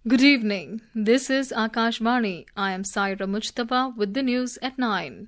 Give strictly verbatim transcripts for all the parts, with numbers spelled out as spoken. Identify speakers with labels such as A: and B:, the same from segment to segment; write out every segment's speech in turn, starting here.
A: Good evening. This is Akashvani. I am Saira Mujtaba with the news at nine.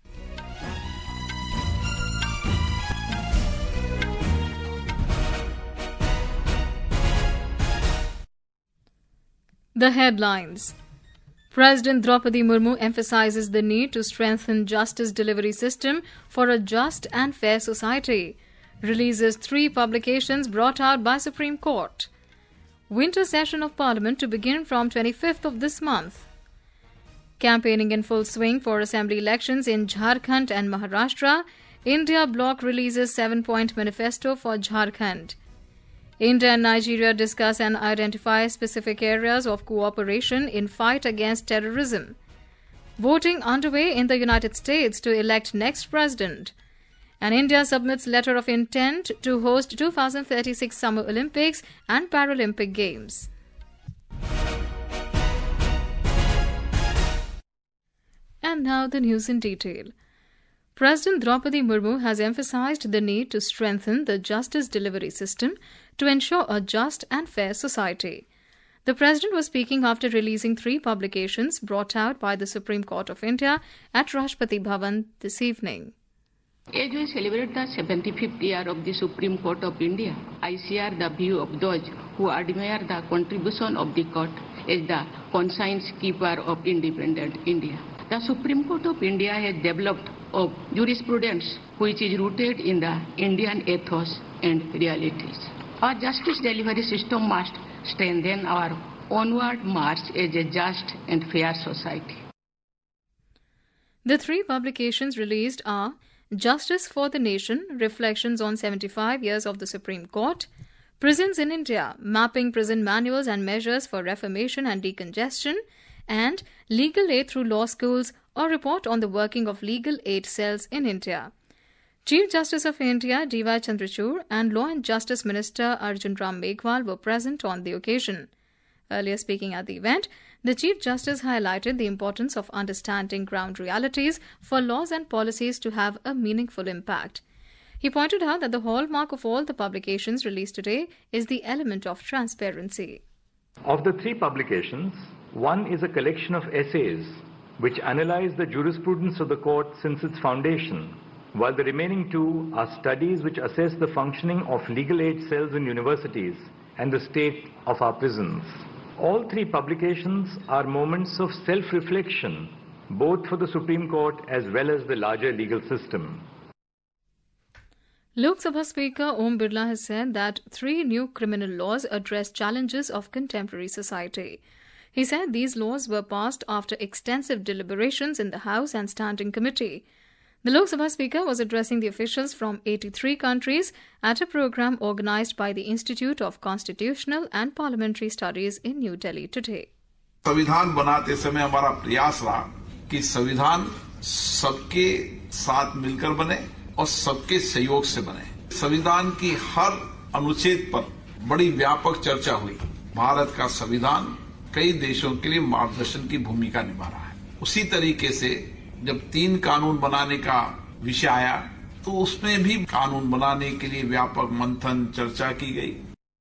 A: The headlines. President Draupadi Murmu emphasizes the need to strengthen justice delivery system for a just and fair society. Releases three publications brought out by Supreme Court. Winter session of Parliament to begin from twenty-fifth of this month. Campaigning in full swing for assembly elections in Jharkhand and Maharashtra. India bloc releases seven-point manifesto for Jharkhand. India and Nigeria discuss and identify specific areas of cooperation in fight against terrorism. Voting underway in the United States to elect next president. And India submits letter of intent to host two thousand thirty-six Summer Olympics and Paralympic Games. And now the news in detail. President Draupadi Murmu has emphasized the need to strengthen the justice delivery system to ensure a just and fair society. The President was speaking after releasing three publications brought out by the Supreme Court of India at Rashtrapati Bhavan this evening.
B: As we celebrate the seventy-fifth year of the Supreme Court of India, I share the view of those who admire the contribution of the court as the conscience keeper of independent India. The Supreme Court of India has developed a jurisprudence which is rooted in the Indian ethos and realities. Our justice delivery system must strengthen our onward march as a just and fair society.
A: The three publications released are Justice for the Nation, Reflections on seventy-five years of the Supreme Court, Prisons in India, Mapping Prison Manuals and Measures for Reformation and Decongestion, and Legal Aid Through Law Schools, a report on the working of legal aid cells in India. Chief Justice of India D Y Chandrachud and Law and Justice Minister Arjun Ram Meghwal were present on the occasion. Earlier speaking at the event, the Chief Justice highlighted the importance of understanding ground realities for laws and policies to have a meaningful impact. He pointed out that the hallmark of all the publications released today is the element of transparency.
C: Of the three publications, one is a collection of essays which analyze the jurisprudence of the court since its foundation, while the remaining two are studies which assess the functioning of legal aid cells in universities and the state of our prisons. All three publications are moments of self-reflection, both for the Supreme Court as well as the larger legal system.
A: Lok Sabha Speaker Om Birla has said that three new criminal laws address challenges of contemporary society. He said these laws were passed after extensive deliberations in the House and Standing Committee. The Lok Sabha Speaker was addressing the officials from eighty-three countries at a program organized by the Institute of Constitutional and Parliamentary Studies in New Delhi today.
D: संविधान बनाते समय हमारा प्रयास रहा कि संविधान सबके साथ मिलकर बने और सबके सहयोग से बने। संविधान की हर अनुच्छेद पर बड़ी व्यापक चर्चा हुई। भारत का संविधान कई देशों के लिए मार्गदर्शन की भूमिका निभा रहा है। उसी तरीके से जब तीन कानून बनाने का विषय आया तो उसमें भी कानून बनाने के लिए व्यापक मंथन चर्चा की गई।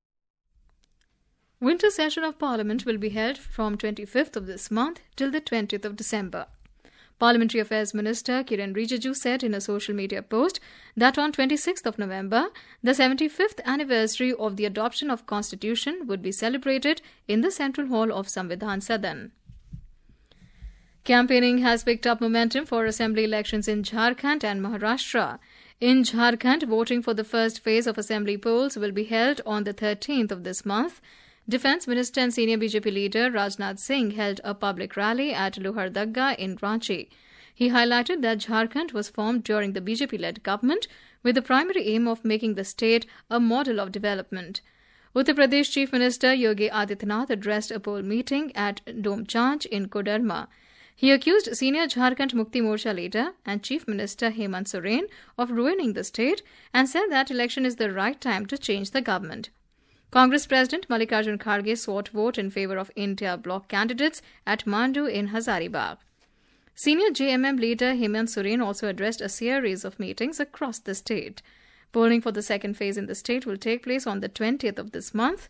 A: Winter session of Parliament will be held from twenty-fifth of this month till the twentieth of December. Parliamentary Affairs Minister Kiren Rijiju said in a social media post that on twenty-sixth of November, the seventy-fifth anniversary of the adoption of Constitution would be celebrated in the Central Hall of Samvidhan Sadan. Campaigning has picked up momentum for assembly elections in Jharkhand and Maharashtra. In Jharkhand, voting for the first phase of assembly polls will be held on the thirteenth of this month. Defence Minister and senior B J P leader Rajnath Singh held a public rally at Lohardagga in Ranchi. He highlighted that Jharkhand was formed during the B J P-led government with the primary aim of making the state a model of development. Uttar Pradesh Chief Minister Yogi Adityanath addressed a poll meeting at Domchanch in Koderma. He accused senior Jharkhand Mukti Morcha leader and Chief Minister Hemant Soren of ruining the state and said that election is the right time to change the government. Congress President Mallikarjun Kharge sought vote in favour of India bloc candidates at Mandu in Hazaribagh. Senior J M M leader Hemant Soren also addressed a series of meetings across the state. Polling for the second phase in the state will take place on the twentieth of this month.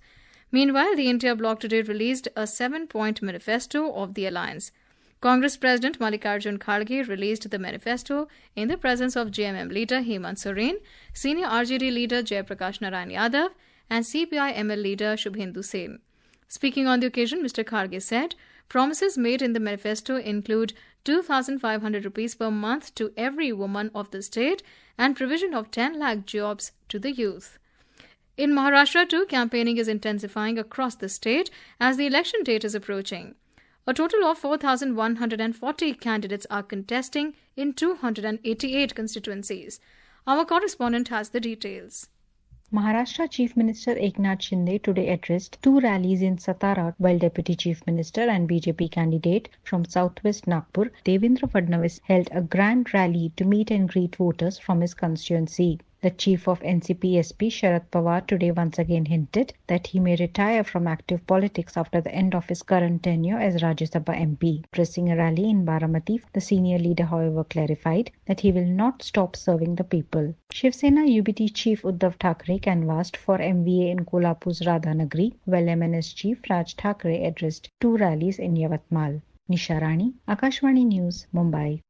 A: Meanwhile, the India bloc today released a seven-point manifesto of the alliance. Congress President Mallikarjun Kharge released the manifesto in the presence of J M M leader Hemant Soren, senior R J D leader Jaiprakash Narayan Yadav, and C P I M L leader Shubhendu Sen. Speaking on the occasion, Mister Kharge said, promises made in the manifesto include two thousand five hundred rupees per month to every woman of the state and provision of ten lakh jobs to the youth. In Maharashtra too, campaigning is intensifying across the state as the election date is approaching. A total of four thousand one hundred forty candidates are contesting in two hundred eighty-eight constituencies. Our correspondent has the details.
E: Maharashtra Chief Minister Eknath Shinde today addressed two rallies in Satara, while Deputy Chief Minister and B J P candidate from Southwest Nagpur, Devendra Fadnavis, held a grand rally to meet and greet voters from his constituency. The chief of N C P S P, Sharad Pawar, today once again hinted that he may retire from active politics after the end of his current tenure as Rajya Sabha M P. Addressing a rally in Baramati, the senior leader, however, clarified that he will not stop serving the people. Shiv Sena U B T Chief Uddhav Thackeray canvassed for M V A in Kolhapur's Radhanagri, while M N S Chief Raj Thackeray addressed two rallies in Yavatmal. Nisha Rani, Akashvani News, Mumbai.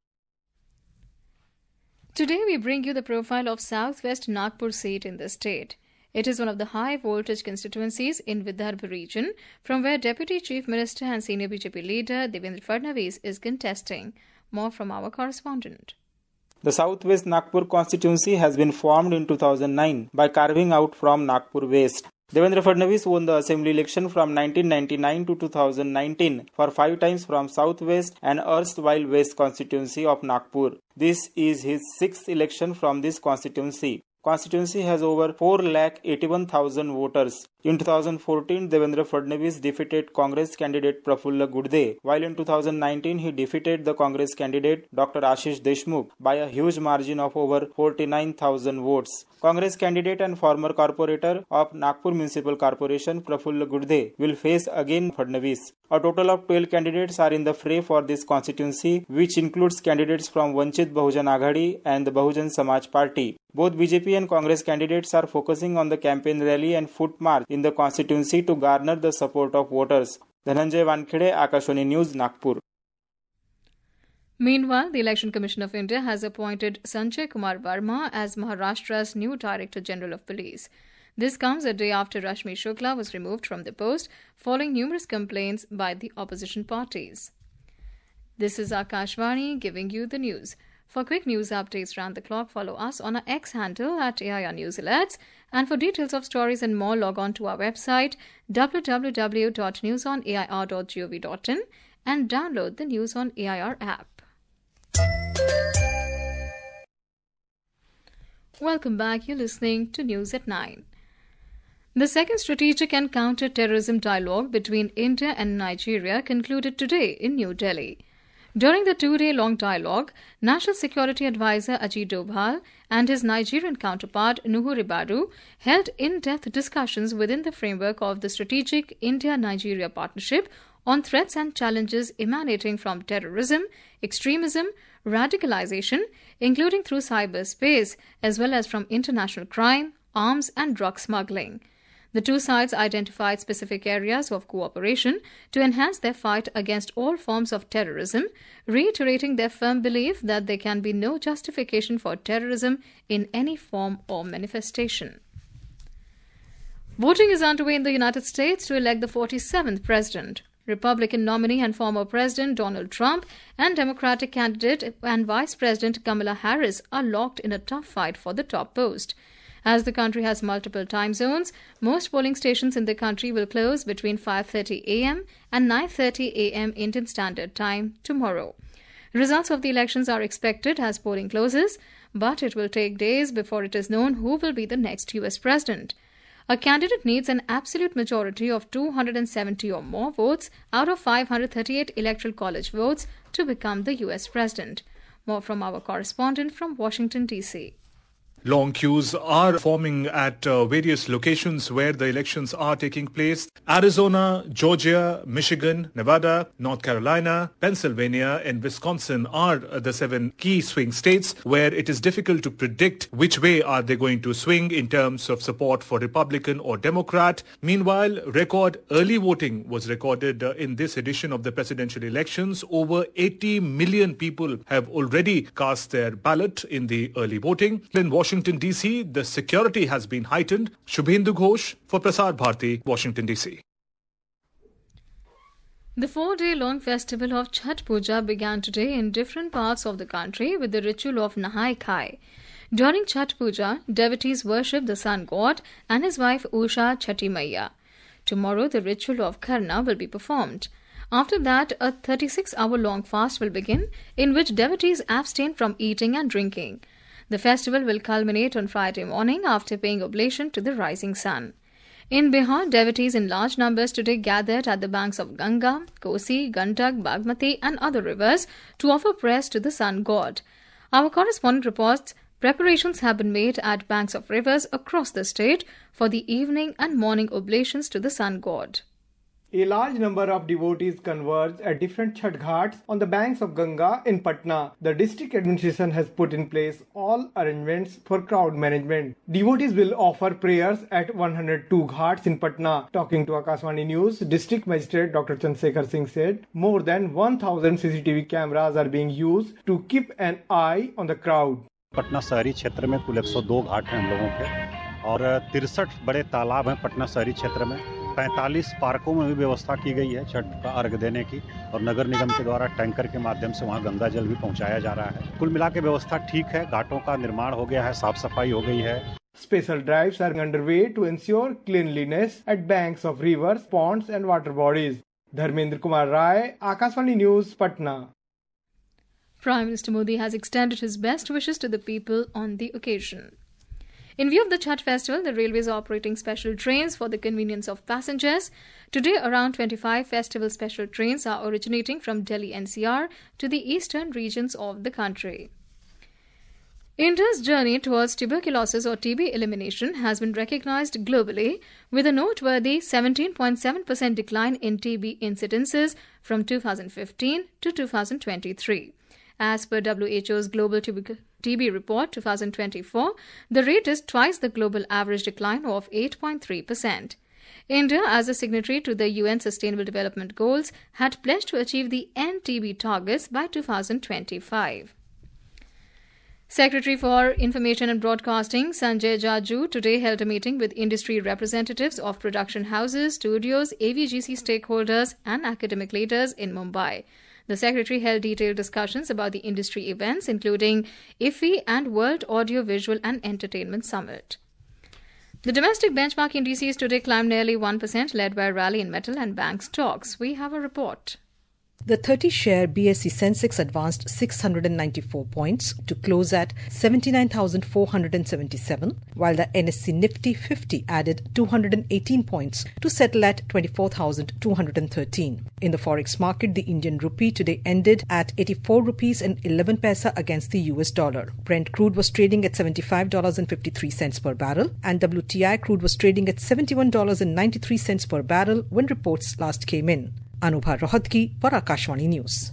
A: Today we bring you the profile of Southwest Nagpur seat in the state. It is one of the high-voltage constituencies in Vidarbha region, from where Deputy Chief Minister and senior B J P leader Devendra Fadnavis is contesting. More from our correspondent.
F: The Southwest Nagpur constituency has been formed in two thousand nine by carving out from Nagpur West. Devendra Fadnavis won the assembly election from nineteen ninety-nine to two thousand nineteen for five times from Southwest and erstwhile West constituency of Nagpur. This is his sixth election from this constituency. Constituency has over four lakh eighty-one thousand voters. In two thousand fourteen, Devendra Fadnavis defeated Congress candidate Prafulla Gudde, while in two thousand nineteen he defeated the Congress candidate Doctor Ashish Deshmukh by a huge margin of over forty-nine thousand votes. Congress candidate and former corporator of Nagpur Municipal Corporation Prafulla Gudde will face again Fadnavis. A total of twelve candidates are in the fray for this constituency, which includes candidates from Vanchit Bahujan Aghadi and the Bahujan Samaj Party. Both B J P and Congress candidates are focusing on the campaign rally and foot march in the constituency to garner the support of voters. Dhananjay Wankhede, Akashvani News, Nagpur.
A: Meanwhile, the Election Commission of India has appointed Sanjay Kumar Verma as Maharashtra's new Director General of Police. This comes a day after Rashmi Shukla was removed from the post following numerous complaints by the opposition parties. This is Akashvani giving you the news. For quick news updates round the clock, follow us on our X handle at A I R News Alerts. And for details of stories and more, log on to our website w w w dot news on a i r dot gov dot in and download the News on A I R app. Welcome back. You're listening to News at nine. The second strategic and counter-terrorism dialogue between India and Nigeria concluded today in New Delhi. During the two-day-long dialogue, National Security Advisor Ajit Doval and his Nigerian counterpart Nuhu Ribadu held in-depth discussions within the framework of the strategic India-Nigeria partnership on threats and challenges emanating from terrorism, extremism, radicalization, including through cyberspace, as well as from international crime, arms and drug smuggling. The two sides identified specific areas of cooperation to enhance their fight against all forms of terrorism, reiterating their firm belief that there can be no justification for terrorism in any form or manifestation. Voting is underway in the United States to elect the forty-seventh president. Republican nominee and former President Donald Trump and Democratic candidate and Vice President Kamala Harris are locked in a tough fight for the top post. As the country has multiple time zones, most polling stations in the country will close between five thirty a m and nine thirty a m Indian Standard Time tomorrow. Results of the elections are expected as polling closes, but it will take days before it is known who will be the next U S president. A candidate needs an absolute majority of two hundred seventy or more votes out of five hundred thirty-eight electoral college votes to become the U S president. More from our correspondent from Washington, D C
G: Long queues are forming at uh, various locations where the elections are taking place. Arizona, Georgia, Michigan, Nevada, North Carolina, Pennsylvania and Wisconsin are the seven key swing states where it is difficult to predict which way are they going to swing in terms of support for Republican or Democrat. Meanwhile, record early voting was recorded uh, in this edition of the presidential elections. Over eighty million people have already cast their ballot in the early voting. In Washington, D C, the security has been heightened. Shubhendu Ghosh for Prasar Bharati, Washington, D C.
A: The four-day-long festival of Chhath Puja began today in different parts of the country with the ritual of Nahai Khai. During Chhath Puja, devotees worship the sun god and his wife Usha Chhati Maiya. Tomorrow, the ritual of Kharna will be performed. After that, a thirty-six hour long fast will begin, in which devotees abstain from eating and drinking. The festival will culminate on Friday morning after paying oblation to the rising sun. In Bihar, devotees in large numbers today gathered at the banks of Ganga, Kosi, Gandak, Bagmati and other rivers to offer prayers to the sun god. Our correspondent reports preparations have been made at banks of rivers across the state for the evening and morning oblations to the sun god.
H: A large number of devotees converge at different Chhath Ghats on the banks of Ganga in Patna. The district administration has put in place all arrangements for crowd management. Devotees will offer prayers at one hundred two Ghats in Patna. Talking to Akashvani News, District Magistrate Doctor Chandrasekhar Singh said more than one thousand C C T V cameras are being used to keep an eye on the crowd.
I: Patna शहरी क्षेत्र में कुल एक सौ दो घाट हैं हम लोगों के और तिरसठ बड़े तालाब हैं पटना शहरी क्षेत्र में। पैंतालीस पार्कों में भी व्यवस्था की गई है छठ का अर्घ देने की और नगर निगम के द्वारा टैंकर के माध्यम से वहां गंगा जल भी पहुंचाया जा रहा है। कुल मिला के व्यवस्था ठीक है, घाटों का निर्माण हो गया है, साफ सफाई हो गई है।
H: Special drives are underway to ensure cleanliness at banks of rivers, ponds and water bodies. Dharmendra Kumar Rai, Akashvani News, Patna.
A: Prime Minister Modi has extended his best wishes to the people on the occasion. In view of the Chhath festival, the railways are operating special trains for the convenience of passengers. Today, around twenty-five festival special trains are originating from Delhi N C R to the eastern regions of the country. India's journey towards tuberculosis or T B elimination has been recognized globally with a noteworthy seventeen point seven percent decline in T B incidences from two thousand fifteen to two thousand twenty-three. As per W H O's Global T B Report twenty twenty-four, the rate is twice the global average decline of eight point three percent. India, as a signatory to the U N Sustainable Development Goals, had pledged to achieve the End T B targets by two thousand twenty-five. Secretary for Information and Broadcasting Sanjay Jaju today held a meeting with industry representatives of production houses, studios, A V G C stakeholders and academic leaders in Mumbai. The Secretary held detailed discussions about the industry events, including I F I and World Audio Visual and Entertainment Summit. The domestic benchmark indices today climbed nearly one percent, led by a rally in metal and bank stocks. We have a report.
J: The thirty-share B S E Sensex advanced six hundred ninety-four points to close at seventy-nine thousand four hundred seventy-seven, while the N S C Nifty fifty added two hundred eighteen points to settle at twenty-four thousand two hundred thirteen. In the forex market, the Indian rupee today ended at eighty-four rupees and eleven paisa against the U S dollar. Brent crude was trading at seventy-five dollars and fifty-three cents per barrel, and W T I crude was trading at seventy-one dollars and ninety-three cents per barrel when reports last came in. Anubha Rohatgi for Akashvani News.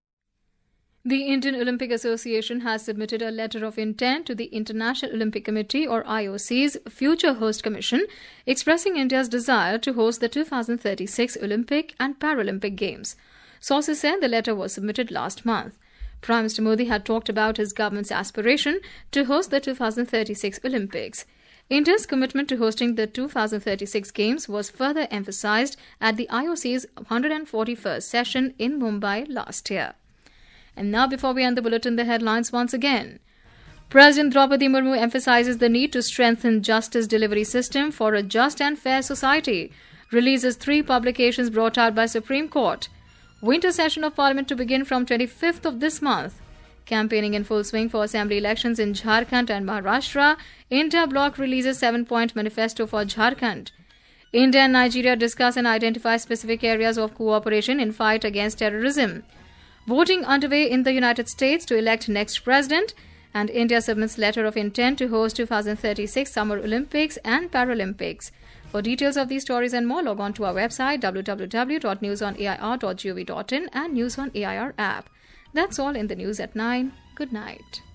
A: The Indian Olympic Association has submitted a letter of intent to the International Olympic Committee or I O C's Future Host Commission, expressing India's desire to host the two thousand thirty-six Olympic and Paralympic Games. Sources said the letter was submitted last month. Prime Minister Modi had talked about his government's aspiration to host the two thousand thirty-six Olympics. India's commitment to hosting the two thousand thirty-six Games was further emphasized at the I O C's one hundred forty-first session in Mumbai last year. And now, before we end the bulletin, the headlines once again. President Draupadi Murmu emphasizes the need to strengthen justice delivery system for a just and fair society. Releases three publications brought out by Supreme Court. Winter session of Parliament to begin from twenty-fifth of this month. Campaigning in full swing for assembly elections in Jharkhand and Maharashtra. India bloc releases seven-point manifesto for Jharkhand. India and Nigeria discuss and identify specific areas of cooperation in fight against terrorism. Voting underway in the United States to elect next president. And India submits letter of intent to host two thousand thirty-six Summer Olympics and Paralympics. For details of these stories and more, log on to our website w w w dot news on a i r dot gov dot in and News on A I R app. That's all in the news at nine. Good night.